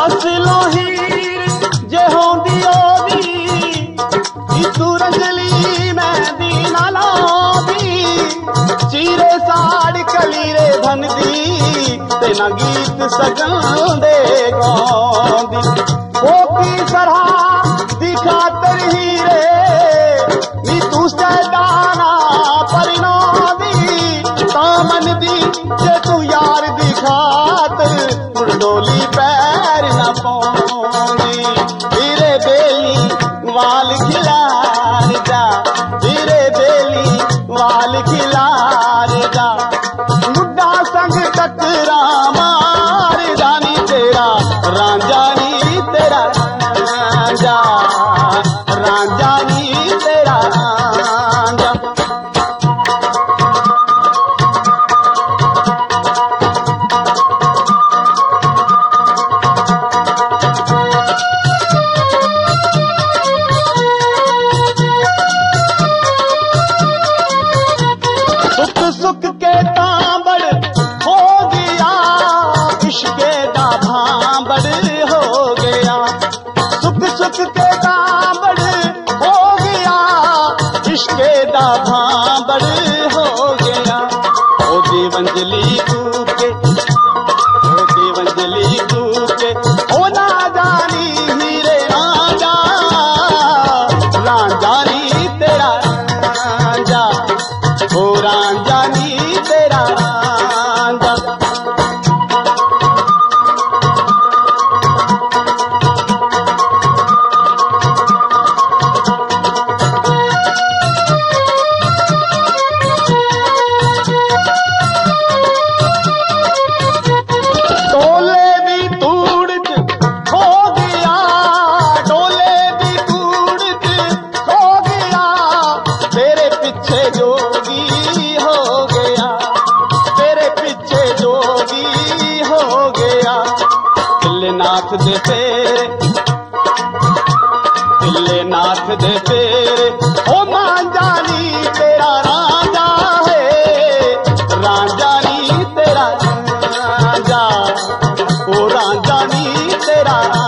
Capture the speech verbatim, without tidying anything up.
असलो हीर जे होंदी ओदी तू रंगली मेहंदी ना लादी चीरे साड़ कलीरे धन दी तेना गीत सजन दे गौंदी ओ की सरहा दी खातर हीरे नी तू सैदाना परिना दी तामन दी जे तू यार दी खातर डोली पैर न पौंदी धीरे बेली वाल खिलार जा धीरे बेली वाल खिलार जा मुड्डा संग टकरा मार जानी तेरा रांझानी तेरा रांझा रांझानी तेरा रांझा सुख के तांबड़ हो गया इश्के दा भांबड़ हो गया सुख सुख के तांबड़ हो गया इश्के दा भांबड़ हो गया ओ देवंजली कूके ओ देवंजली कूके ओ ना जानी हीरे रांझा रांझानी तेरा रांझा ओ रांझानी तेरा रांझा डोले भी तूड़ हो गया डोले भी तूड़ हो गया तेरे पीछे जोगी हो गया तेरे पीछे जोगी हो गया दिल नाथ दे फेरे दिल नाथ दे फेरे ओ मांझानी तेरा रांझा है रांझानी तेरा रांझा ओ रांझानी तेरा